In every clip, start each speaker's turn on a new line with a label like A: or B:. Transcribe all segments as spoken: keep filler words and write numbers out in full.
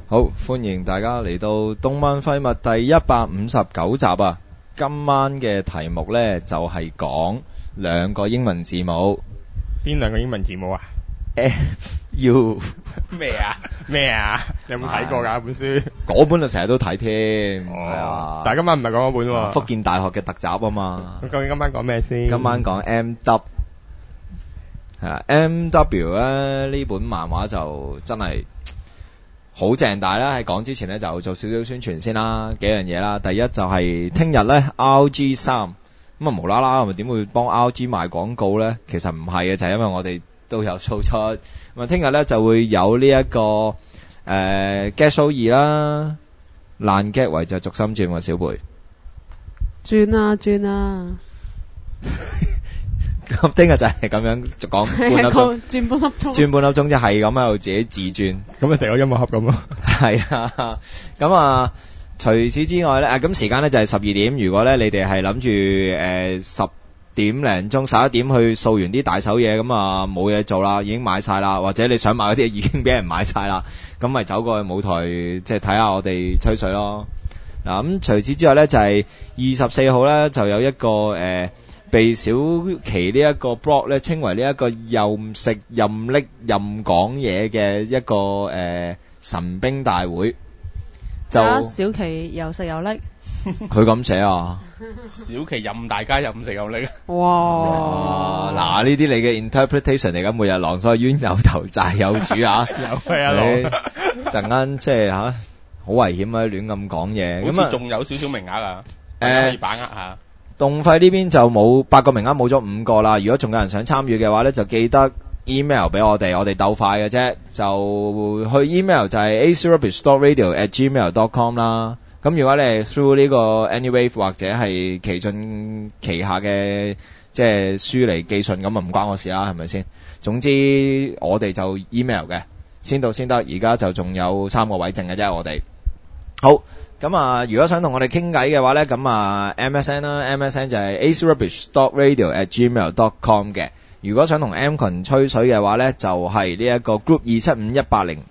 A: 好，歡迎大家嚟到動漫廢物第一百五十九集啊！今晚嘅題目呢，就係講兩個英文字母。
B: 邊兩個英文字母啊
A: F U
B: 咩啊咩啊？你有冇睇過㗎本書？
A: 嗰本就成日都睇添，係
B: 哦
A: 啊。
B: 但係今晚唔係講嗰本喎。
A: 福建大學嘅特集啊嘛。
B: 咁究竟今晚講咩先？
A: 今晚講 M W 係啊 ，M W 咧呢本漫畫就真係好正，但係咧喺講之前咧就做少少宣傳先啦，幾樣嘢啦。第一就係聽日咧 R G 三咁啊無啦啦，咪點會幫 R G 賣廣告咧？其實唔係嘅，就係、是、因為我哋都有操出。咁啊，聽日咧就會有呢、這、一個誒 Get Show 二啦，爛 get 為就續心轉喎，小貝。
C: 轉啊轉啊！
A: 咁聽日就係咁樣講半粒鐘，
C: 轉半粒鐘，
A: 轉半粒鐘就係咁喺度自己自轉，
B: 咁咪成個音樂盒咁咯。
A: 係啊，咁啊，除此之外咧，啊咁時間咧就係十二點。如果咧你哋係諗住誒十點零鐘、十一點去掃完啲大手嘢，咁啊冇嘢做啦，已經買晒啦，或者你想買嗰啲已經俾人買晒啦，咁咪走過去舞台即係睇下我哋吹水咯。嗱咁除此之外咧就係二十四號咧就有一個誒。呃被小琪呢一個 blog 咧稱為呢一個任食任拎任講嘢嘅一個誒、呃、神兵大會，就
C: 小琪又食又拎，
A: 佢咁寫啊，
B: 小琪任大家任食任拎。
C: 哇！
A: 嗱呢啲你嘅 interpretation 嚟㗎，每日狼所以冤有頭債有主啊，
B: 有係啊狼，
A: 陣間即係嚇好危險啊，亂咁講嘢，
B: 好似仲有少少名額啊，
A: 誒
B: 可以把握下。
A: 動廢呢邊就冇八個名額，冇咗五個啦。如果仲有人想參與嘅話呢，就記得 email 俾我哋，我哋鬥快嘅啫。就去 email 就係 a c rubbish dot radio at gmail dot com 啦。咁如果你係 through 呢個 Anywave 或者係奇進旗下嘅即係書嚟寄信，咁啊唔關我事啦，係咪先？總之我哋就 email 嘅，先到先得。而家就仲有三個位剩嘅啫，我哋好。咁啊，如果想同我哋傾偈嘅話咧，咁啊 M S N 啦 ，M S N 就係 a c rubbish dot radio at gmail dot com 嘅。如果想同 M 群吹水嘅話咧，就係呢一個 group 二七五一八零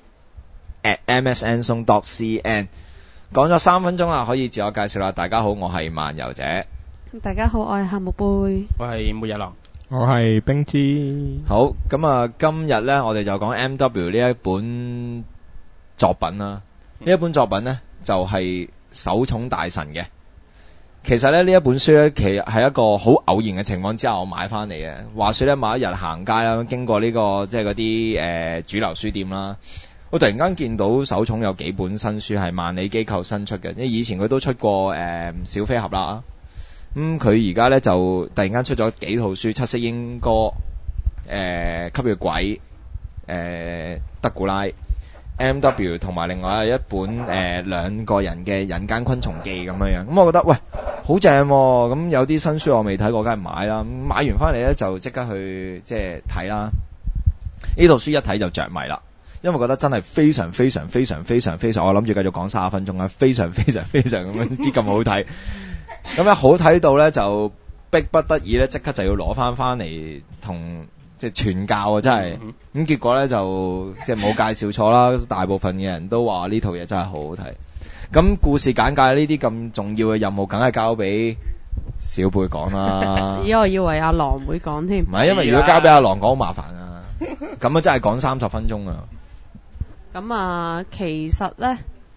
A: at m s n song dot c n。講咗三分鐘啦，可以自我介紹啦。大家好，我係漫遊者。
C: 大家好，我係夏木貝。
B: 我係末日狼。我係冰之。
A: 好，咁啊，今日咧我哋就講 M W 呢一本作品啦。呢、嗯、一本作品咧。就係手塚大神嘅。其實咧呢一本書咧，其實係一個好偶然嘅情況之下，我買翻嚟嘅。話說咧，某一日行街啦，經過呢、這個即係嗰啲誒主流書店啦，我突然間見到手塚有幾本新書係萬里機構新出嘅，因為以前佢都出過誒、呃、小飛俠啦。咁佢而家咧就突然間出咗幾套書，七色鸚歌、誒、呃、吸血鬼、誒、呃、德古拉。M W 同埋另外一本誒、呃、兩個人嘅人間昆蟲記咁樣樣，咁我覺得喂好正喎，咁有啲新書我未睇過，梗係買啦。咁買完翻嚟咧就即刻去即係睇啦。呢套書一睇就着迷啦，因為覺得真係非常非常非常非常非常，我諗住繼續講三十分鐘啊，非常非常非常咁樣之咁好睇。咁一好睇到咧就逼不得已咧，即刻就要攞翻翻嚟同。即係傳教啊，真係咁、嗯、結果咧就即係冇介紹錯啦，大部分嘅人都話呢套嘢真係好好睇。咁故事簡介呢啲咁重要嘅任務，梗係交俾小貝講啦。
C: 咦，我以為阿狼會講添。
A: 唔係，因為如果交俾阿狼講好麻煩啊。咁啊真係講三十分鐘啊。
C: 咁啊，其實咧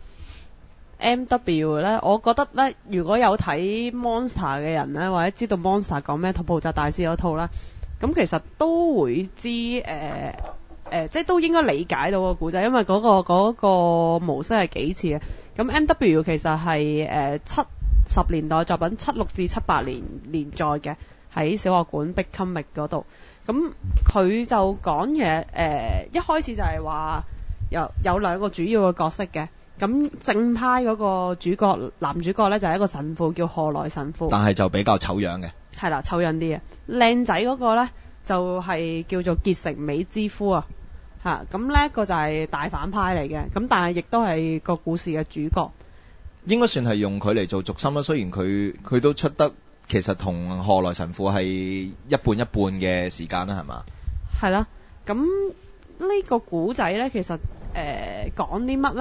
C: M W 咧，我覺得咧，如果有睇 Monster 嘅人咧，或者知道 Monster 講咩《土暴宅大師》嗰套啦。咁其實都會知誒誒、呃呃，即係都應該理解到個故仔，因為嗰、嗰個嗰個模式係幾似嘅。咁 M W 其實係誒七十年代作品，七六至七八年連載嘅，喺小學館 Big Comic 嗰度。咁佢就講嘢誒，一開始就係話有有兩個主要嘅角色嘅。咁正派嗰個主角男主角咧就係一個神父，叫賀來神父，
A: 但係就比較醜樣嘅。
C: 係啦，醜樣啲嘅。靚仔嗰個咧就係、是、叫做結城美之夫啊，嚇咁呢個就係大反派嚟嘅，咁但係亦都係個故事嘅主角。
A: 應該算係用佢嚟做軸心啦，雖然佢佢都出得其實同賀來神父係一半一半嘅時間啦，係嘛？係
C: 啦，咁呢個古仔咧其實誒講啲乜咧？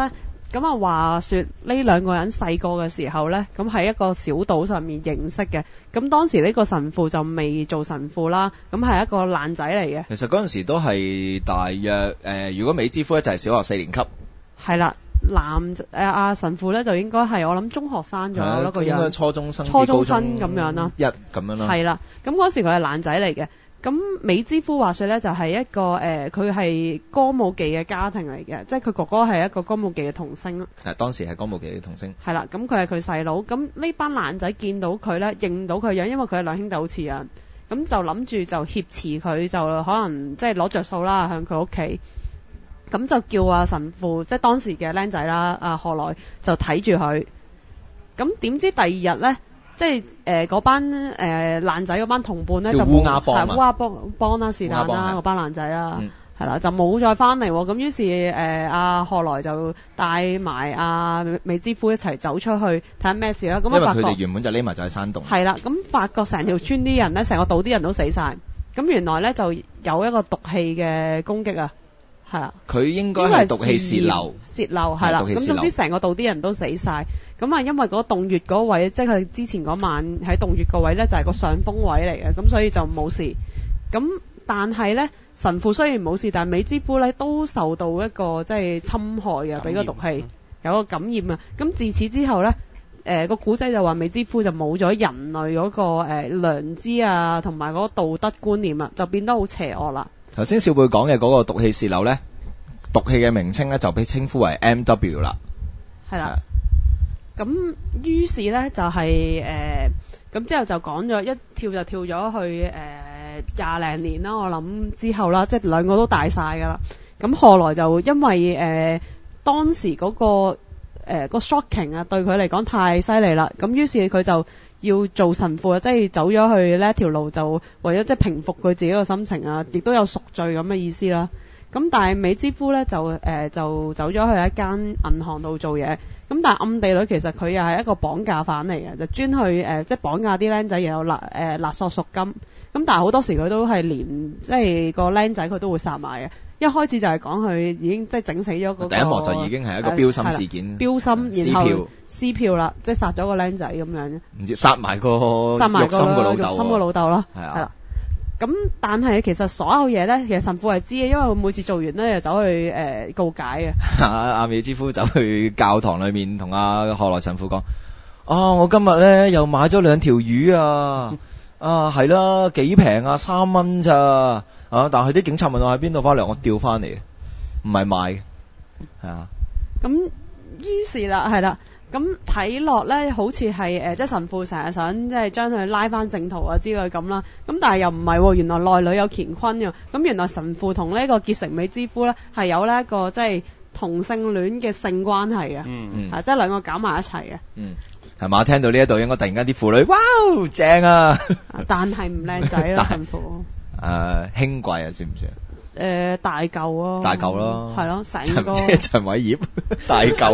C: 咁啊話說呢兩個人細個嘅時候呢，咁喺一個小島上面認識嘅。咁當時呢個神父就未做神父啦，咁係一個爛仔嚟嘅。
A: 其實嗰陣時都係大約誒、呃，如果美之夫咧就係小學四年級，
C: 係啦，男誒阿神父呢就應該係我諗中學生左右咯，個
A: 應該
C: 樣
A: 初中生至
C: 初中
A: 高
C: 生咁樣啦，
A: 一咁樣啦。
C: 係啦，咁嗰時佢係爛仔嚟嘅。咁美之夫話說咧，就係一個誒，佢係歌舞伎嘅家庭嚟嘅，即係佢哥哥係一個歌舞伎嘅童星。
A: 係當時係歌舞伎嘅童星。
C: 係啦，咁佢係佢細佬。咁呢班爛仔見到佢咧，認到佢樣，因為佢係兩兄弟好似樣，咁就諗住就挾持佢，就可能即係攞着數啦，向佢屋企。咁就叫阿神父，即係當時嘅僆仔啦，阿何來就睇住佢。咁點知第二日咧？即係誒嗰班誒爛仔嗰班同伴咧就冇
A: 烏鴉幫啊
C: 係烏鴉幫幫啦是但啦嗰班爛仔啦係啦就冇再翻嚟喎。咁於是誒阿賀來就帶埋阿美之夫一齊走出去睇下咩事啦。咁
A: 因為
C: 啊發覺
A: 佢哋原本就匿埋就喺山洞。
C: 係啦，咁發覺成條村啲人咧，成個島啲人都死晒。咁原來咧就有一個毒氣嘅攻擊啊，係啊。
A: 佢應該係毒氣泄漏。
C: 泄漏係啦，咁總之成個島啲人都死晒。咁啊，因為嗰個洞穴嗰位，即係佢之前嗰晚喺洞穴個位咧，就係個上風位嚟嘅，咁所以就冇事。咁但係咧，神父雖然冇事，但係美之夫咧都受到一個即係侵害嘅，俾個毒氣有個感染啊。咁自此之後咧，誒個古仔就話美之夫就冇咗人類嗰個誒良知啊，同埋嗰個道德觀念啊，就變得好邪惡啦。
A: 頭先小貝講嘅嗰個毒氣泄漏咧，毒氣嘅名稱咧就被稱呼為 M W 啦。
C: 係啦。咁於是咧就係誒咁之後就講咗一跳就跳咗去誒廿零年啦，我諗之後啦，即係兩個都大晒㗎啦。咁後來就因為誒、呃、當時嗰、嗰個誒、呃嗰個 shocking 啊，對佢嚟講太犀利啦。咁於是佢就要做神父啊，即係走咗去呢一條路，就為咗即係平復佢自己個心情啊，亦都有贖罪咁嘅意思啦。咁但係美之夫咧就誒、呃、就走咗去一間銀行度做嘢。咁但係暗地裏其實佢又係一個綁架犯嚟嘅，就專去誒、呃、即係綁架啲僆仔，然後勒誒勒索贖金。咁但係好多時佢都係連即係個僆仔佢都會殺埋嘅。一開始就係講佢已經即係整死咗嗰、嗰個
A: 第一幕就已經係一個標心事件，
C: 標心然後撕票啦，即係殺咗個僆仔咁樣。
A: 唔知殺埋個
C: 殺埋個
A: 肉心個老豆，
C: 肉心個老豆咯，係啦。咁但係其實所有嘢咧，其實神父係知嘅，因為佢每次做完咧就走去誒、呃、告解嘅。
A: 阿阿美之夫走去教堂裏面同阿賀來神父講：啊，我今日咧又買咗兩條魚啊！啊，係啦，幾平啊，三蚊咋？啊，但係啲警察問我喺邊度翻嚟，我調翻嚟，唔係賣嘅，係啊。
C: 咁於是啦，係啦。咁睇落咧，好似係誒，即係神父成日想即係將佢拉翻正途啊之類咁啦。咁但係又唔係喎，原來內裏有乾坤嘅。咁原來神父同呢個結成美之夫咧係有呢一個即係同性戀嘅性關係嘅，
A: 嗯嗯，
C: 啊即係兩個搞埋一齊嘅。
A: 嗯，係嘛？聽到呢一度應該突然間啲婦女，哇，正啊！
C: 但係唔靚仔咯，神父。
A: 誒，輕貴啊，算唔算？
C: 誒，大嚿咯。大嚿咯。係咯，成個。即
A: 係陳偉業，大嚿。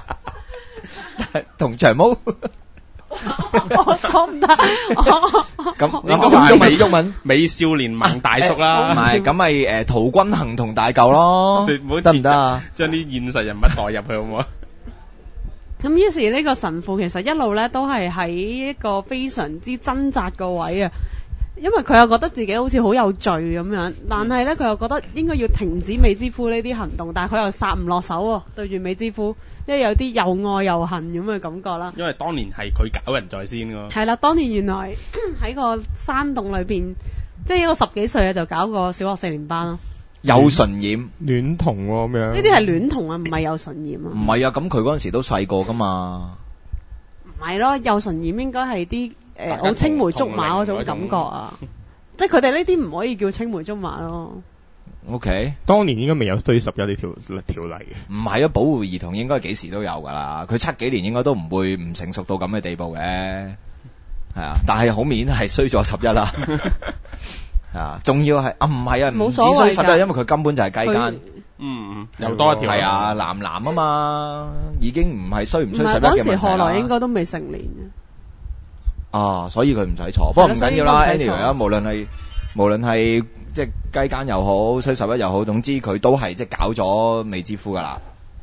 A: 同長毛，我
C: 講唔得。
A: 咁
B: 應該話美中文美少年萌大叔啦，
A: 唔係咁咪誒陶君行同大嚿咯，得唔得啊？
B: 將啲現實人物代入去好唔好？
C: 咁於是呢個神父其實一路咧都係喺一個非常之掙扎個位啊。因為佢又覺得自己好似好有罪咁樣，但係咧佢又覺得應該要停止美之夫呢啲行動，但係佢又殺唔落手喎，對住美之夫，因為有啲又愛又恨咁嘅感覺啦。
B: 因為當年係佢搞人在先㗎。
C: 係啦，當年原來喺個山洞裏邊，即係一個十幾歲嘅就搞個小學四年班咯。
A: 有純染
B: 戀童喎咁樣。
C: 呢啲係戀童啊，唔係有純染啊。
A: 唔係啊，咁佢嗰陣時都細個㗎嘛。
C: 唔係咯，有純染應該係啲。誒，好青梅竹馬嗰種感覺啊！即係佢哋呢啲唔可以叫青梅竹馬咯。
A: O K，
B: 當年應該未有追十一呢條條例嘅。
A: 唔係啊，保護兒童應該幾時都有㗎啦。佢七幾年應該都唔會唔成熟到咁嘅地步嘅。係啊，但係好明顯係衰咗十一啦。係啊，仲要係啊，唔係啊，唔止衰十一，因為佢根本就係雞奸。
B: 嗯，又多一條。
A: 係啊，男男啊嘛，已經唔係衰唔衰十一嘅問題啦。
C: 嗰時何來應該都未成年嘅。
A: 啊，所以佢唔使坐，不過唔緊要啦。anyway 啊，無論係無論係即係雞奸又好，衰十一又好，總之佢都係即係搞咗美之夫噶啦，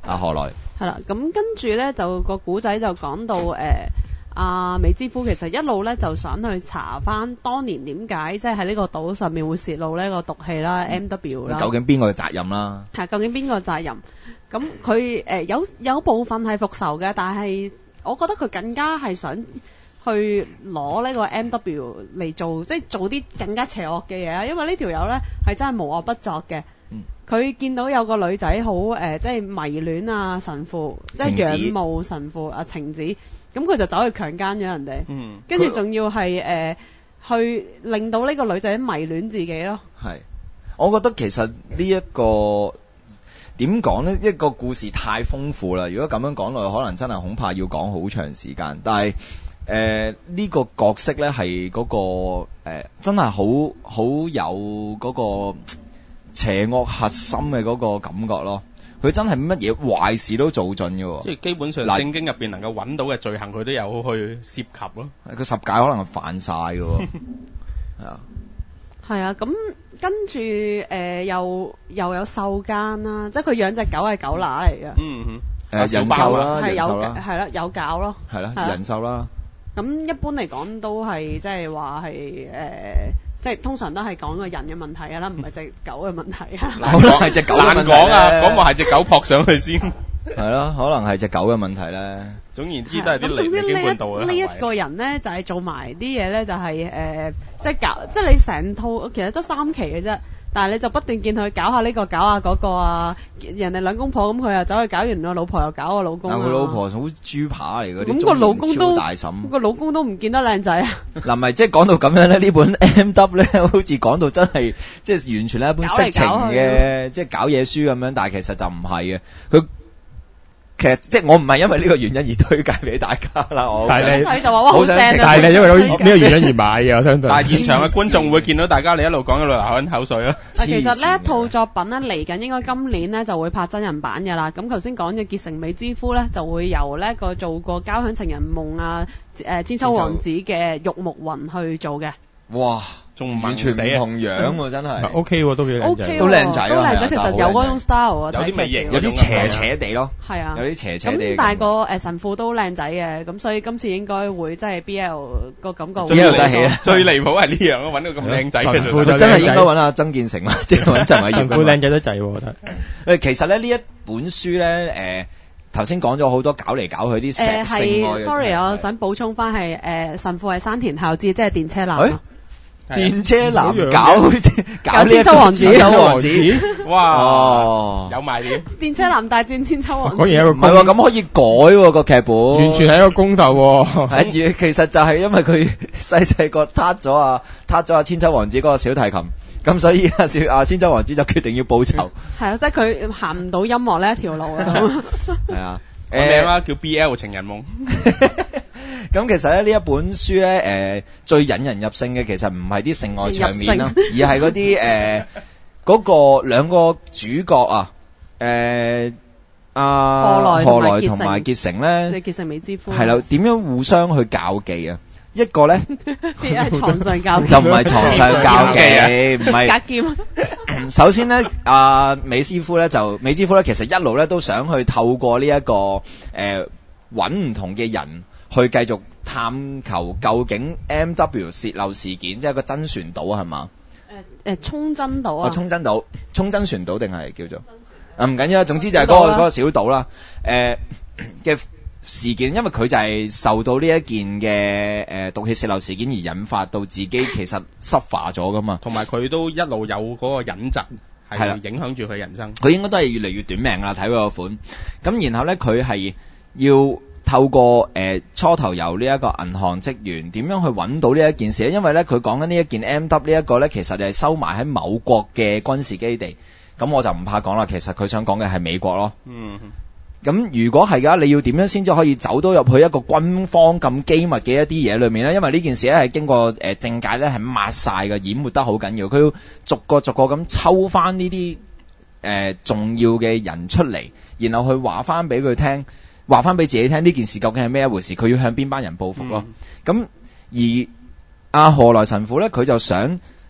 A: 阿何來
C: 係啦，咁跟住咧就個古仔就講到誒阿美之夫其實一路咧就想去查翻當年點解即係喺呢個島上面會泄露呢個毒氣啦、M W 啦，
A: 究竟邊個嘅責任啦？
C: 係究竟邊個責任？咁佢誒有有部分係復仇嘅，但係我覺得佢更加係想去攞呢個 M W 嚟做，即係做啲更加邪惡嘅嘢啦。因為呢條友咧係真係無惡不作嘅。佢、嗯、見到有個女仔好誒，即係迷戀啊神父，即係仰慕神父啊晴子，咁佢就走去強姦咗人哋，
B: 嗯，
C: 跟住仲要係誒、呃、去令到呢個女仔迷戀自己咯。
A: 係，我覺得其實呢、這、一個點講呢？一個故事太豐富啦。如果咁樣講落去，可能真係恐怕要講好長時間。但係誒呢個角色呢，係嗰、那個誒、呃、真係好好有嗰個邪惡核心嘅嗰個感覺咯。佢真係乜嘢壞事都做盡嘅喎。
B: 即係基本上聖經入邊能夠揾到嘅罪行，佢都有去涉及咯。
A: 佢十誡可能係犯晒嘅喎。係啊。
C: 係啊，咁跟住誒、呃、又又有獸奸啦，即係佢養隻狗係狗乸嚟嘅。
B: 嗯哼，
A: 誒人獸啦，
C: 係有
A: 人獸啦，
C: 係啦，有搞咯。
A: 係啦，人獸啦。
C: 咁一般嚟講都係即係話係誒，即係通常都係講個人嘅問題㗎啦，唔係隻狗嘅問題啊。
A: 可能係隻狗嘅問題
B: 難講啊，講話係隻狗撲上去先。
A: 係咯，可能係隻狗嘅問題咧。
B: 總言之都係啲離離經叛道嘅行為。
C: 呢一個人咧就係、是、做埋啲嘢咧，就係、是、誒、呃，即係搞，即係你成套其實得三期嘅啫，但係你就不斷見佢搞下呢、這個，搞下嗰個啊，人哋兩公婆咁，佢又走去搞完個老婆，又搞個老公啊。
A: 但佢老婆好豬扒嚟嗰啲，
C: 咁個老公都
A: 大嬸，
C: 個老公都唔見得靚仔啊。嗱，
A: 咪即係講到咁樣咧，呢本 M W 咧，好似講到真係即係完全係一本色情嘅，即係搞嘢書咁樣，但係其實就唔係嘅，佢。其實即係我唔係因為呢個原因而推介俾大家啦，我
C: 但係你就話哇好正，
B: 但係你因為呢個原因而買嘅，我相信。但係現場嘅觀眾會見到大家你一路講一路流緊口水咯。
C: 其實呢一套作品咧嚟緊應該今年咧就會拍真人版嘅啦。咁頭先講嘅《結成美之夫》咧就會由呢個做過《交響情人夢》啊誒千秋王子嘅玉木宏去做嘅。
A: 哇！仲完全唔同樣喎，真係。
B: O K 喎，都幾靚仔，
A: 都靚仔
C: 都靚仔。其實有嗰種 style 啊，
B: 有啲微型，
A: 有啲斜斜地咯。
C: 係啊，
A: 有啲斜斜地。
C: 咁但係個誒神父都靚仔嘅，咁所以今次應該會真係 B L 個感覺。
A: B L 得起啊！
B: 最離譜係呢樣，揾到咁靚仔嘅做。
A: 真係應該揾阿曾建成啦，即係揾陳偉英。
B: 佢靚仔得滯喎，我覺得。
A: 誒，其實咧呢一本書咧，誒頭先講咗好多搞嚟搞去啲性性愛嘅。
C: sorry，我想補充翻係誒神父係山田孝之，即係電車男。
A: 電車男搞搞
C: 千秋王子，
A: 千秋王子，
B: 哇！有賣點。
C: 電車男大戰千秋王子。
B: 果然一個
A: 唔係喎，咁可以改喎個劇本。
B: 完全係一個公鬥喎。
A: 係，其實就係因為佢細細個撻咗啊，撻咗啊千秋王子嗰個小提琴，咁所以啊小啊千秋王子就決定要報仇。
C: 係啊，即係佢行唔到音樂呢一條路啊。
A: 係啊，
B: 個名啦叫 B L 情人夢。
A: 咁其實咧呢一本書咧，誒、呃、最引人入勝嘅其實唔係啲性愛場面啦，而係嗰啲誒嗰個兩個主角啊，誒阿何來同埋結成咧，
C: 即係結成美之夫，
A: 係啦，點樣互相去較技啊？一個咧
C: 喺床上較技，
A: 就唔係床上較技，唔係
C: 隔劍。
A: 首先咧，阿、呃、美之夫咧就美之夫咧，其實一路咧都想去透過呢、這、一個誒揾唔同嘅人。去繼續探求究竟 M W 泄漏事件，即係個真船島係嘛？
C: 誒誒，沖真島啊！
A: 哦，沖真島，沖真船島定係叫做啊？唔緊要啦，總之就係嗰、嗰個嗰個小島啦。誒嘅事件，因為佢就係受到呢一件嘅誒毒氣泄漏事件而引發到自己其實濕化咗噶嘛。
B: 同埋佢都一路有嗰個隱疾，係影響住佢人生。
A: 佢應該都係越嚟越短命啦，睇佢個款。咁然後咧，佢係要。透過誒、呃、初頭由呢一個銀行職員點樣去揾到呢一件事咧？因為咧佢講緊呢一件 M W 呢一個咧，其實係收埋喺某國嘅軍事基地。咁我就唔怕講啦，其實佢想講嘅係美國咯。嗯。咁如果係㗎，你要點樣先至可以走到入去一個軍方咁機密嘅一啲嘢裏面咧？因為呢件事咧係經過誒、呃、政界咧係抹晒嘅，掩沒得好緊要。佢要逐個逐個咁抽翻呢啲誒重要嘅人出嚟，然後去話翻俾佢聽。話翻俾自己聽呢件事究竟係咩一回事，佢要向邊班人報復咯。咁、嗯、而阿何來神父咧，佢就想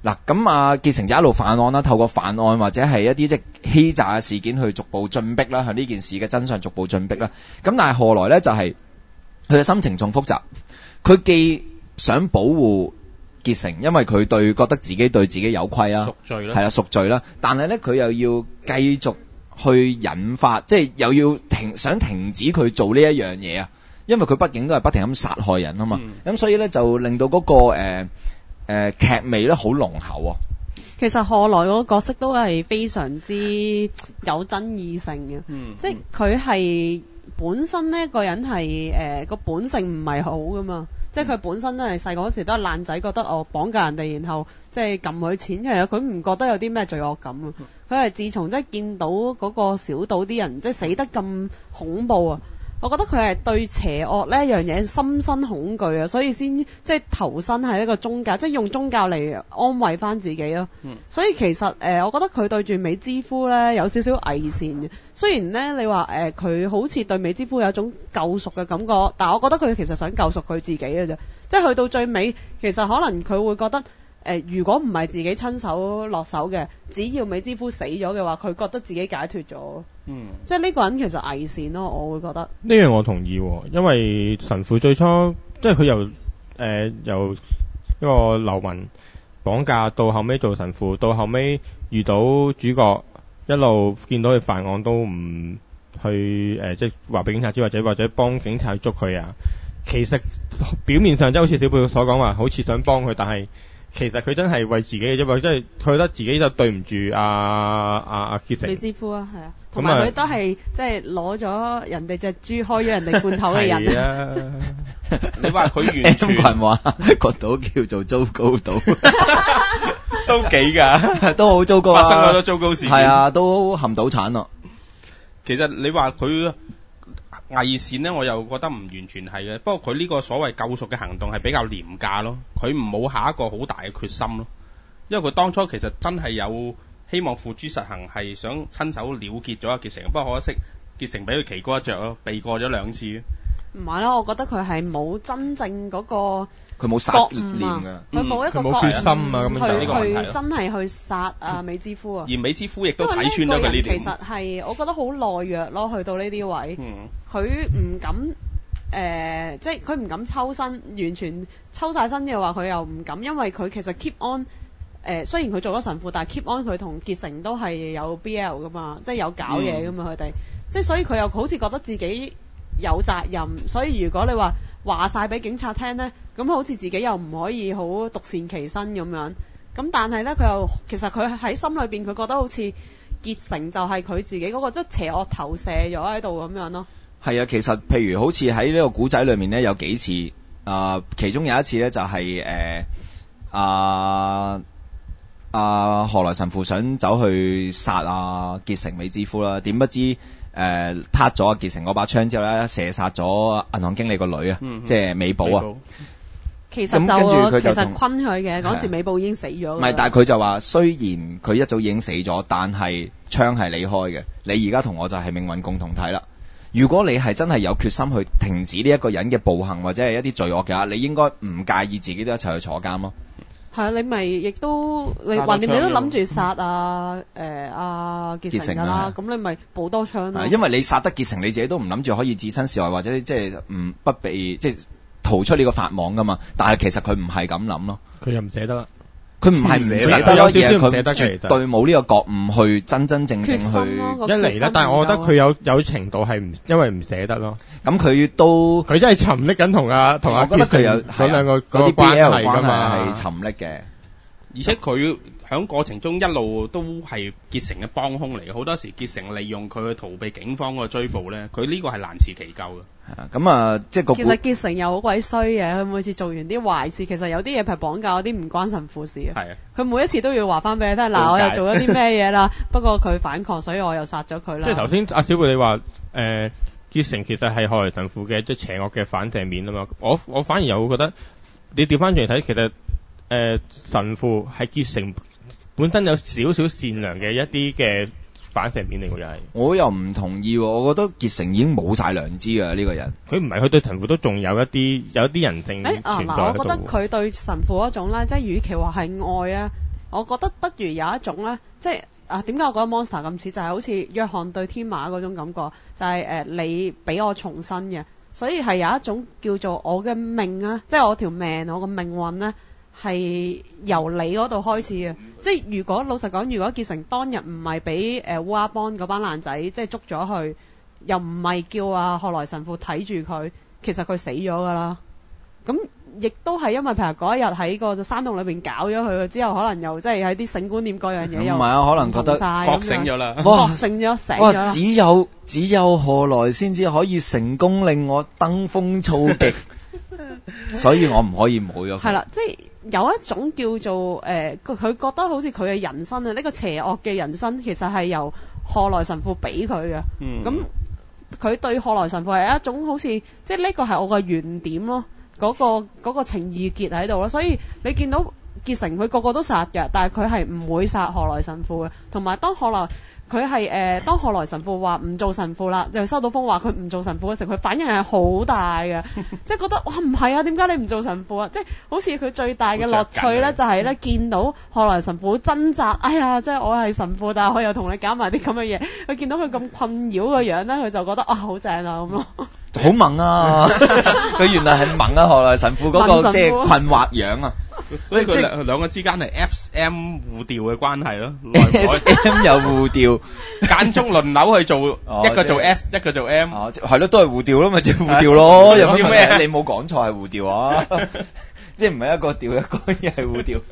A: 嗱，咁啊，傑成就一路犯案啦，透過犯案或者係一啲即係欺詐嘅事件去逐步進逼啦，向呢件事嘅真相逐步進逼啦。咁但係後來咧就係佢嘅心情仲複雜，佢既想保護傑成，因為佢對覺得自己對自己有虧啊，
B: 贖罪啦，
A: 係啦贖罪啦，但係咧佢又要繼續去引發，即係又要停想停止佢做呢一樣嘢啊，因為佢畢竟都係不停咁殺害人啊嘛，咁、嗯、所以咧就令到嗰、那個誒。呃誒、呃、劇味咧好濃厚啊！
C: 其實賀來嗰個角色都係非常之有爭議性嘅，
B: 嗯、
C: 即係佢係本身呢個人係誒個本性唔係好噶嘛，即係佢本身都係細個嗰時都係爛仔，覺得我綁架人哋，然後即係撳佢錢，其實佢唔覺得有啲咩罪惡感啊！佢係自從即係見到嗰個小島啲人即係死得咁恐怖啊！我覺得佢係對邪惡呢一樣嘢深深恐懼啊，所以先即係投身喺一個宗教，即係用宗教嚟安慰翻自己咯。嗯、所以其實誒、呃，我覺得佢對住美之夫呢有少少偽善嘅。雖然呢，你話誒佢好似對美之夫有一種救贖嘅感覺，但係我覺得佢其實想救贖佢自己嘅啫。即係去到最尾，其實可能佢會覺得。誒、呃，如果唔係自己親手落手嘅，只要美之夫死咗嘅話，佢覺得自己解脫咗。嗯，即係呢個人其實偽善咯，我會覺得。
D: 呢樣我同意、哦，因為神父最初即係佢由誒、呃、由一個流民綁架到後尾做神父，到後尾遇到主角，一路見到佢犯案都唔去誒、呃，即係話俾警察知，或者或者幫警察捉佢啊。其實表面上即係好似小貝所講話，好似想幫佢，但係。其實佢真係為自己嘅啫嘛，即係佢覺得自己就對唔住阿阿阿傑成。
C: 美之夫啊，係啊，同埋佢都係即係攞咗人哋隻豬，開咗人哋罐頭嘅人。係
B: 啊，你話佢完全
A: 話個島叫做糟糕島，
B: 都幾㗎，
A: 都好糟糕啊！
B: 發生好多糟糕事件。
A: 係啊，都冚到產咯。
B: 其實你話佢偽善呢，我又覺得唔完全係嘅。不過佢呢個所謂救贖嘅行動係比較廉價咯，佢唔冇下一個好大嘅決心咯。因為佢當初其實真係有希望付諸實行，係想親手了結咗阿傑成。不過可惜傑成俾佢奇高一著咯，避過咗兩次。
C: 唔係啦，我覺得佢係冇真正嗰個
A: 佢冇殺念㗎，
C: 佢冇一個
D: 決心啊，咁
C: 樣去
D: 呢個
C: 去真係去殺啊美之夫啊。
B: 而美之夫亦都睇穿咗佢呢點。
C: 其實係我覺得好懦弱咯，去到呢啲位，佢唔、嗯、敢誒、呃，即係佢唔敢抽身，完全抽晒身嘅話，佢又唔敢，因為佢其實 keep on 誒、呃，雖然佢做咗神父，但係 keep on 佢同傑成都係有 B L 噶嘛，即係有搞嘢噶嘛，佢哋、嗯，即係所以佢又好似覺得自己有責任，所以如果你話話晒俾警察聽呢，咁好似自己又唔可以好獨善其身咁樣。咁但係呢，佢又其實佢喺心裏邊，佢覺得好似傑成就係佢自己嗰、那個即係邪惡投射咗喺度咁樣咯。係
A: 啊，其實譬如好似喺呢個古仔裏面呢，有幾次啊、呃，其中有一次呢，就係誒啊啊何來神父想走去殺啊傑成美之夫啦，點不知。誒，撻咗阿傑成嗰把槍之後咧，射殺咗銀行經理個女啊，嗯、即係美寶啊。
C: 其實就跟住佢就其實昆佢嘅嗰時，美寶已經死咗。唔係，
A: 但係佢就話，雖然佢一早已經死咗，但係槍係你開嘅。你而家同我就係命運共同體啦。如果你係真係有決心去停止呢一個人嘅暴行或者係一啲罪惡嘅話，你應該唔介意自己都一齊去坐監咯。
C: 係啊，你咪亦都你橫掂你都諗住殺啊誒阿傑成㗎啦，咁你咪補多槍咯。
A: 因為你殺得傑成，你自己都唔諗住可以置身事外或者即係唔不被即係逃出呢個法網㗎嘛。但係其實佢唔係咁諗咯，
D: 佢又唔捨得啦。
A: 佢唔係唔捨得咯，嘢佢絕對冇呢個覺悟去真真正正去
D: 一嚟咧。但係我覺得佢有有程度係唔因為唔捨得咯。
A: 咁佢都
D: 佢真係沉溺緊同阿同阿傑成嗰兩個嗰啲關係㗎嘛，
A: 係沉溺嘅。
B: 而且佢喺過程中一路都係傑成嘅幫兇嚟嘅，好多時傑成利用佢去逃避警方個追捕咧，佢呢個係難辭其咎嘅。
A: 係啊，咁啊，即係個
C: 其實傑成又好鬼衰嘅，佢每次做完啲壞事，其實有啲嘢係綁架，有啲唔關神父事嘅。係啊，佢每一次都要話翻俾你聽，嗱，我又做咗啲咩嘢啦，不過佢反抗，所以我又殺咗佢啦。
D: 即係頭先阿小貝你話誒傑成其實係何來神父嘅即係邪惡嘅反射面啊嘛，我我反而又會覺得你調翻轉嚟睇，其實。誒、呃，神父係傑成本身有少少善良嘅一啲嘅反射面嚟嘅，又係
A: 我又唔同意，我覺得傑成已經冇晒良知㗎呢個人。
D: 佢唔係，佢對神父都仲有一啲有一啲人性存在喺度。
C: 誒，嗱，我覺得佢對神父嗰種咧，即係與其話係愛啊， 我覺得不如有一種咧，即係啊點解我覺得 Monster 咁似，就係、是、好似約翰對天馬嗰種感覺，就係、是、誒、呃、你俾我重生嘅，所以係有一種叫做我嘅命啊，即係我條命，我個命運咧係由你嗰度開始嘅。即係如果老實講，如果傑成當日唔係俾誒烏鴉幫嗰班爛仔即係捉咗去，又唔係叫阿賀來神父睇住佢，其實佢死咗㗎啦。咁亦都係因為譬如嗰一日喺個山洞裏邊搞咗佢之後，可能又即係喺啲性觀念各樣嘢又
A: 唔係啊，可能覺得
B: 覺醒咗啦，
A: 哇
C: 覺醒咗醒咗
A: 哇！
C: 啦。
A: 只有只有何來先至可以成功令我登峰造極，所以我唔可以冇咗佢。
C: 係啦，即係有一種叫做誒，佢、呃、佢覺得好似佢嘅人生啊，呢、這個邪惡嘅人生其實係由賀來神父俾佢嘅。
B: 嗯，
C: 咁佢對賀來神父係一種好似，即係呢個係我嘅原點咯。嗰、嗰個嗰個情意結喺度咯，所以你見到傑成佢個個都殺嘅，但係佢係唔會殺賀來神父嘅。同埋當賀來佢係誒當賀來神父話唔做神父啦，就收到風話佢唔做神父嘅時候，佢反應係好大嘅，即係覺得哇唔係啊，點解你唔做神父啊？即係好似佢最大嘅樂趣咧，就係咧見到賀來神父掙扎，哎呀，即係我係神父，但係我又同你搞埋啲咁嘅嘢。佢見到佢咁困擾嘅樣咧，佢就覺得啊好正啊咁咯。
A: 好猛啊！佢原來係猛啊！何來神父嗰、那個即係困惑樣啊！
B: 所以佢兩兩個之間係 S M 互調嘅關係咯。
A: S M 又互調，
B: 間中輪流去做，
A: 哦、
B: 一個做 S，、就是、一個做 M。
A: 哦，係咯，都係互調咯，咪即係互調咯。有啲咩？你冇講錯係互調啊！即係唔係一個調一個，而係互調。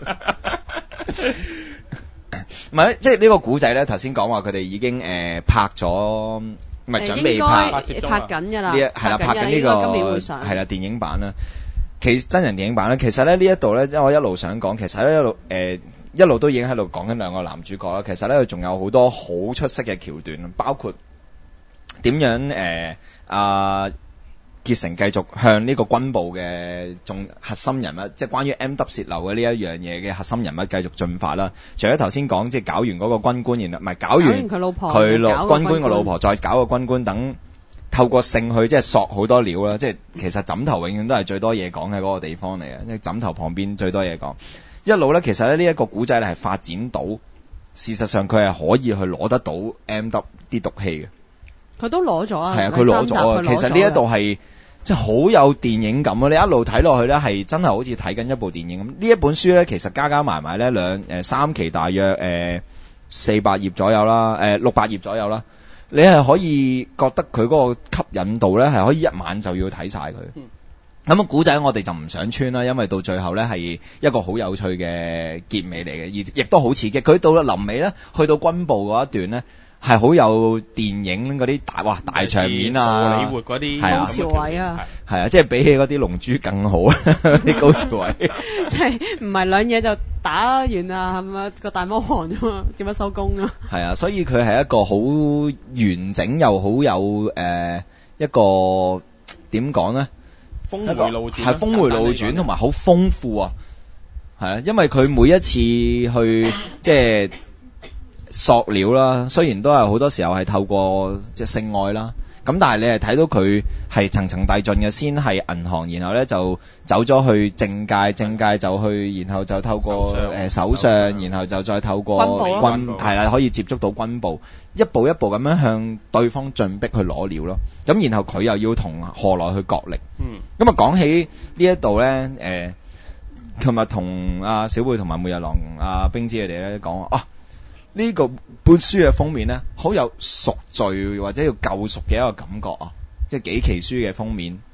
A: 唔係，即係呢個古仔咧。頭先講話佢哋已經誒、呃、拍咗。唔係準備拍
C: 拍緊㗎啦，
A: 呢係啦，拍緊呢、這個
C: 今年會上
A: 係啦電影版啦。其實真人電影版咧，其實咧呢一度咧，因為我一路想講，其實咧一路誒、呃、一路都已經喺度講緊兩個男主角啦。其實咧佢仲有好多好出色嘅橋段，包括點樣誒啊。呃傑成繼續向呢個軍部嘅重核心人物，即係關於 M W 泄漏嘅呢一樣嘢嘅核心人物繼續進發啦。除咗頭先講，即係搞完嗰個軍官，然後唔係搞完
C: 佢老婆，
A: 佢老軍官個老婆，再搞個軍官，等透過性去即係索好多料啦。即係其實枕頭永遠都係最多嘢講嘅嗰個地方嚟嘅，即係枕頭旁邊最多嘢講。一路咧，其實咧呢一個古仔咧係發展到，事實上佢係可以去攞得到 M W 啲毒氣嘅。佢
C: 都攞咗啊！
A: 係啊，佢攞咗啊！其實呢一度係。即係好有電影感啊！你一路睇落去咧，係真係好似睇緊一部電影咁。呢一本書咧，其實加加埋埋咧兩誒三期，大約誒四百頁左右啦，誒六百頁左右啦。你係可以覺得佢嗰個吸引度咧，係可以一晚就要睇晒佢。咁啊，古仔我哋就唔想穿啦，因為到最後咧係一個好有趣嘅結尾嚟嘅，而亦都好刺激。佢到咗臨尾咧，去到軍部嗰一段咧。係好有電影嗰啲大哇大場面啊，
B: 荷里活嗰啲
C: 高潮位啊，
A: 係啊，即係比起嗰啲龍珠更好啊啲高潮位，
C: 即係唔係兩嘢就打完啊，係咪個大魔王啫嘛？點樣收工啊？
A: 係啊，所以佢係一個好完整又好有誒、呃、一個點講咧？
B: 峰迴路轉
A: 係峰迴路轉同埋好豐富啊，係啊，因為佢每一次去即係。塑料啦，雖然都係好多時候係透過即係性愛啦，咁但係你係睇到佢係層層遞進嘅，先係銀行，然後咧就走咗去政界，政界就去，然後就透過誒首相，然後就再透過軍係啦，可以接觸到軍部，一步一步咁樣向對方進逼去攞料咯。咁然後佢又要同何來去角力。嗯。咁啊講起呢一度咧，誒，琴日同阿小貝同埋每日郎阿冰芝佢哋咧講啊。呢、這個本書嘅封面咧，好有贖罪或者要救贖嘅一個感覺啊！即係幾期書嘅封面，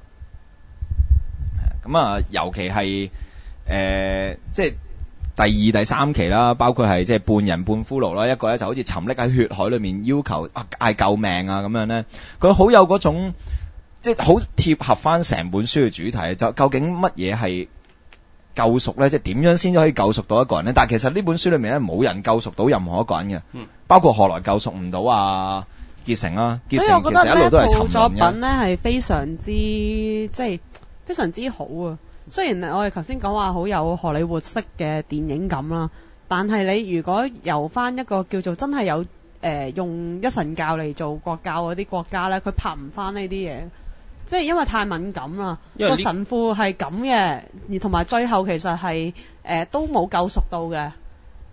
A: 咁啊，尤其係誒、呃，即係第二、第三期啦，包括係即係半人半骷髏啦，一個咧就好似沉溺喺血海裏面，要求啊嗌救命啊咁樣咧，佢好有嗰種即係好貼合翻成本書嘅主題，就究竟乜嘢係救贖咧，即係點樣先至可以救贖到一個人咧？但係其實呢本書裏面咧，冇人救贖到任何一個人嘅，嗯、包括何來救贖唔到啊傑成啦，傑成其實一路都係沉淪嘅。
C: 作品咧係非常之即係非常之好啊！雖然我哋頭先講話好有荷里活式嘅電影感啦，但係你如果由翻一個叫做真係有誒、呃、用一神教嚟做國教嗰啲國家咧，佢拍唔翻呢啲嘢。即係因為太敏感啦，個神父係咁嘅，而同埋最後其實係誒、呃、都冇救贖到嘅，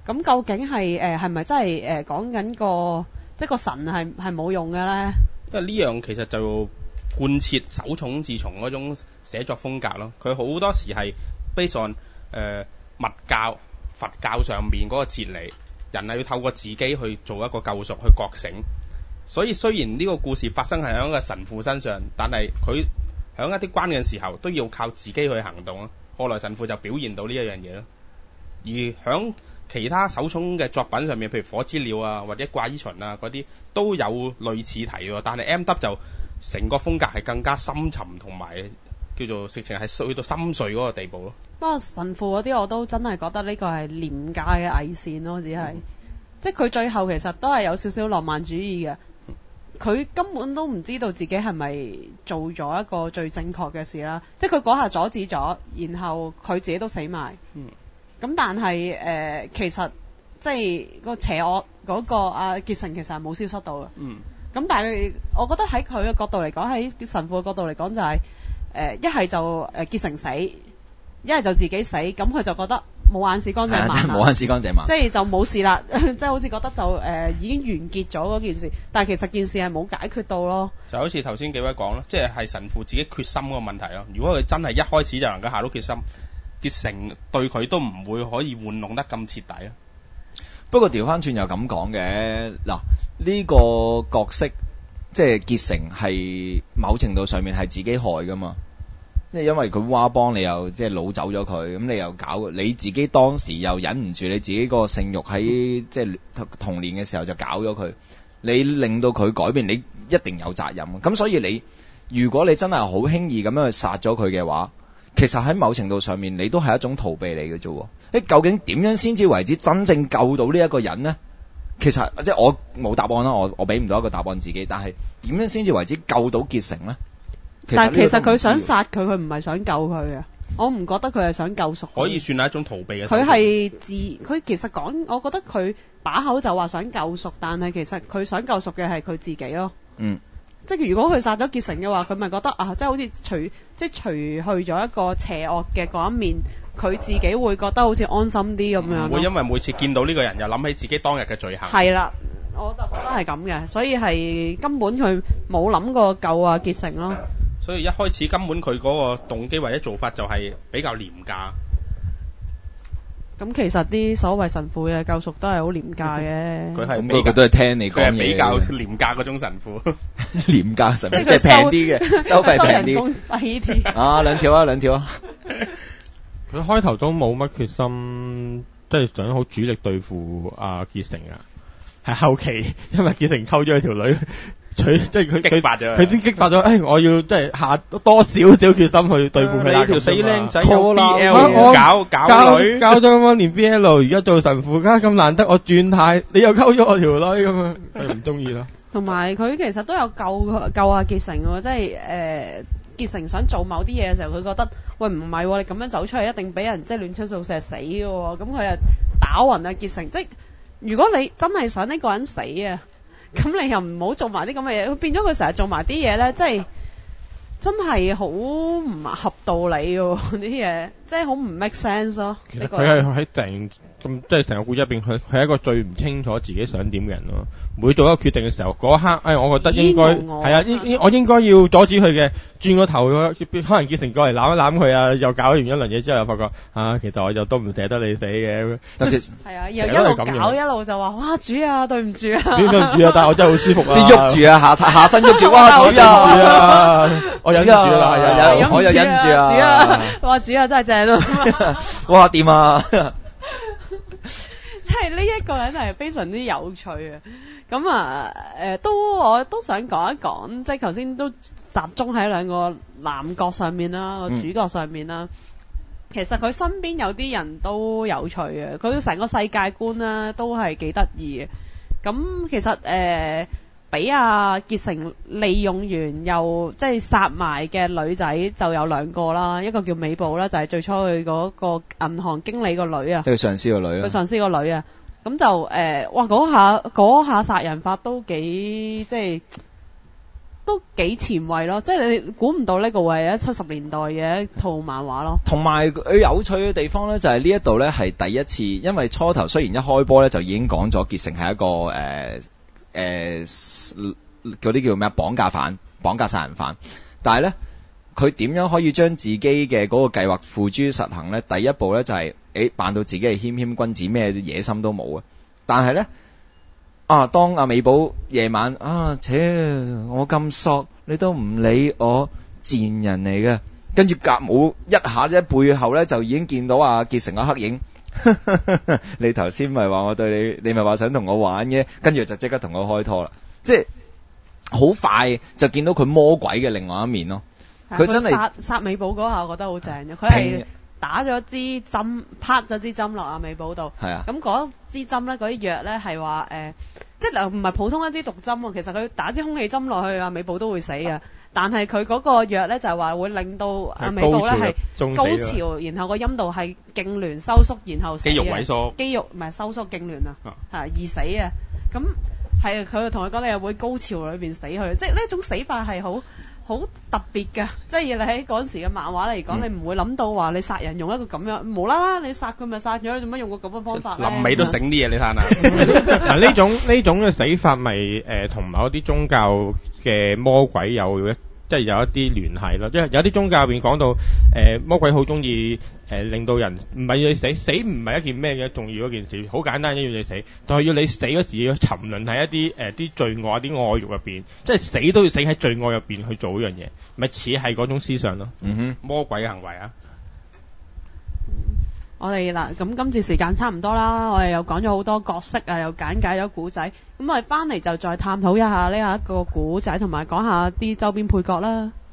C: 咁究竟係誒係咪真係誒講緊個即係個神係係冇用嘅咧？
B: 因為呢樣其實就貫徹手塚治虫嗰種寫作風格咯。佢好多時係 based on 誒密教、佛教上面嗰個哲理，人係要透過自己去做一個救贖，去覺醒。所以雖然呢個故事發生係喺一個神父身上，但係佢喺一啲關鍵時候都要靠自己去行動啊。後來神父就表現到呢一樣嘢咯。而喺其他手塚嘅作品上面，譬如火之鳥啊，或者掛衣巡啊嗰啲，都有類似題喎。但係 M W 就成個風格係更加深沉，同埋叫做直情係去到深邃嗰個地步咯。
C: 不過神父嗰啲我都真係覺得呢個係廉價嘅偽善咯，只係、嗯、即係佢最後其實都係有少少浪漫主義嘅。佢根本都唔知道自己係咪做咗一個最正確嘅事啦。即係佢嗰下阻止咗，然後佢自己都死埋。嗯。咁但係誒、呃，其實即係個邪惡嗰、那個阿傑成其實係冇消失到嘅。嗯。咁但係我覺得喺佢嘅角度嚟講，喺神父嘅角度嚟講就係誒一係就誒傑成死，一係就自己死，咁佢就覺得冇眼屎乾淨盲，
A: 冇眼屎乾淨盲，
C: 即係就冇事啦，即係好似覺得就誒、呃、已經完結咗嗰件事，但係其實件事係冇解決到咯。
B: 就好似頭先幾位講咯，即係係神父自己決心嗰個問題咯。如果佢真係一開始就能夠下到決心，傑成對佢都唔會可以玩弄得咁徹底咯。
A: 不過調翻轉又咁講嘅，嗱呢個角色即係傑成係某程度上面係自己害噶嘛。即係因為佢蛙幫你又即係擄走咗佢，咁你又搞你自己當時又忍唔住你自己個性慾喺即係童年嘅時候就搞咗佢，你令到佢改變，你一定有責任。咁所以你如果你真係好輕易咁樣去殺咗佢嘅話，其實喺某程度上面你都係一種逃避嚟嘅啫。誒，究竟點樣先至為之真正救到呢一個人呢？其實即係我冇答案啦，我我俾唔到一個答案自己，但係點樣先至為之救到傑成呢？
C: 但係其實佢想殺佢，佢唔係想救佢嘅。我唔覺得佢係想救贖。
B: 可以算係一種逃避嘅。
C: 佢係自，佢其實講，我覺得佢把口就話想救贖，但係其實佢想救贖嘅係佢自己咯。嗯。即係如果佢殺咗傑成嘅話，佢咪覺得啊，即係好似除即係除去咗一個邪惡嘅嗰一面，佢自己會覺得好似安心啲咁樣。
B: 會因為每次見到呢個人，又諗起自己當日嘅罪行。
C: 係啦，我就覺得係咁嘅，所以係根本佢冇諗過救啊傑成咯。
B: 所以一開始根本佢嗰個動機或者做法就係比較廉價。
C: 咁其實啲所謂神父嘅救贖都係好廉價嘅。
B: 佢係
A: 比較都係聽你講嘢，
B: 佢係比較廉價嗰種神父。
A: 廉價神父即係平啲嘅，收費平啲。
C: 費啲。
A: 啊，兩條啊，兩條啊。
D: 佢開頭都冇乜決心，即係想好主力對付阿傑成啊。係後期，因為傑成溝咗佢條女。佢即係佢激發咗，佢先激發咗。誒、哎，我要即係下多少少決心去對付佢啦。
B: 你條死僆仔有 B L 搞搞女，
D: 交咗咁多年 B L，而家做神父，家咁難得我轉態，你又溝咗我條女咁啊，佢唔中意啦。
C: 同埋佢其實都有救救阿傑成喎，即係誒傑成想做某啲嘢嘅時候，佢覺得喂唔係喎，你咁樣走出嚟一定俾人即係亂槍掃射死嘅喎，咁佢又打暈阿傑成。即係如果你真係想呢個人死啊！咁你又唔好做埋啲咁嘅嘢，變咗佢成日做埋啲嘢咧，即係真係好唔合道理喎啲嘢，即係好唔 make sense 咯。
D: 其實佢係喺成咁即係成個故事入邊，佢佢係一個最唔清楚自己想點嘅人咯。每做一個決定嘅時候，嗰一刻，哎，我覺得應該係啊，應應我應該要阻止佢嘅，轉個頭，可能傑成過嚟攬一攬佢啊，又搞完一輪嘢之後，又發覺啊，其實我就都唔捨得你死嘅。
C: 係啊，又一路搞一路就話，哇，主啊，對唔住啊，
D: 對唔住啊，但係我真係好舒服啊，
A: 即係喐住啊，下下身喐住，哇，主啊，
D: 我忍住啦，
A: 有有我又忍住啊，
C: 主啊，哇，主啊，真係正啊，
A: 哇，掂啊！
C: 即係呢一個人係非常之有趣啊！咁啊，誒、呃，都我都想講一講，即係頭先都集中喺兩個男角上面啦，個、嗯、主角上面啦。其實佢身邊有啲人都有趣嘅，佢成個世界觀啦都係幾得意嘅。咁其實誒，俾阿傑成利用完又即係殺埋嘅女仔就有兩個啦，一個叫美寶啦，就係、是、最初佢嗰個銀行經理個女啊，
A: 即係上司個女啊，
C: 佢上司個女啊。咁就誒、呃，哇！嗰下嗰下殺人法都幾即係都幾前衛咯，即係你估唔到呢個會係七十年代嘅一套漫畫咯。
A: 同埋佢有趣嘅地方咧，就係呢一度咧係第一次，因為初頭雖然一開波咧就已經講咗傑成係一個誒誒嗰啲叫咩綁架犯、綁架殺人犯，但係咧佢點樣可以將自己嘅嗰個計劃付諸實行咧？第一步咧就係誒扮到自己係謙謙君子，咩野心都冇啊！但係咧啊，當阿美寶夜晚啊，切我咁索，你都唔理我，賤人嚟嘅。跟住隔冇一下啫，背後咧就已經見到阿傑成個黑影。你頭先咪話我對你，你咪話想同我玩嘅，跟住就即刻同我開拖啦。即係好快就見到佢魔鬼嘅另外一面咯。佢真係
C: 殺殺美寶嗰下，我覺得好正嘅。佢係打咗支針，拍咗支針落阿美寶度。
A: 係啊。
C: 咁嗰支針咧，嗰啲藥咧係話誒，即係唔係普通一支毒針喎。其實佢打支空氣針落去，阿美寶都會死嘅。但係佢嗰個藥咧就係話會令到阿美寶咧係高潮，然後個陰道係痙攣收縮，然後死嘅。
B: 肌肉萎縮。
C: 肌肉唔係收縮痙攣啊，係易死嘅。咁係佢同佢講你又會高潮裏邊死去，即係呢種死法係好好特別㗎，即係你喺嗰陣時嘅漫畫嚟講，嗯、你唔會諗到話你殺人用一個咁樣無啦啦你殺佢咪殺咗，你做乜用個咁嘅方法咧？
B: 臨尾都醒啲嘢，你睇下。
D: 嗱呢種呢種嘅死法咪誒同某啲宗教嘅魔鬼有一即係有一啲聯繫咯，因為有啲宗教入邊講到誒、呃、魔鬼好中意誒令到人唔係要你死，死唔係一件咩嘅重要嗰件事，好簡單，要你死，就係要你死嗰時要沉淪喺一啲誒啲罪惡、啲愛慾入邊，即係死都要死喺罪惡入邊去做呢樣嘢，咪似係嗰種思想咯。
A: 嗯哼，
B: 魔鬼嘅行為啊！
C: 我哋嗱咁今次時間差唔多啦，我哋又講咗好多角色啊，又簡介咗古仔，咁我哋翻嚟就再探討一下呢一個古仔，同埋講下啲周邊配角啦。